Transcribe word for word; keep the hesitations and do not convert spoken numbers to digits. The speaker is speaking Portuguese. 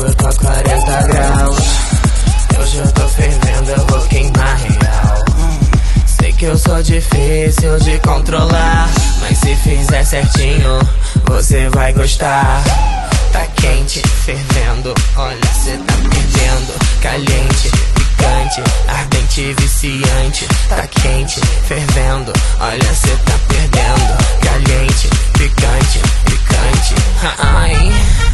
fogo, tô a quarenta graus. Hoje eu tô fervendo, eu vou queimar real. Sei que eu sou difícil de controlar, mas se fizer certinho, você vai gostar. Tá quente, fervendo, olha, cê tá perdendo. Caliente, picante, ardente, viciante. Tá quente, fervendo, olha, cê tá perdendo. Caliente, picante, picante. Ai.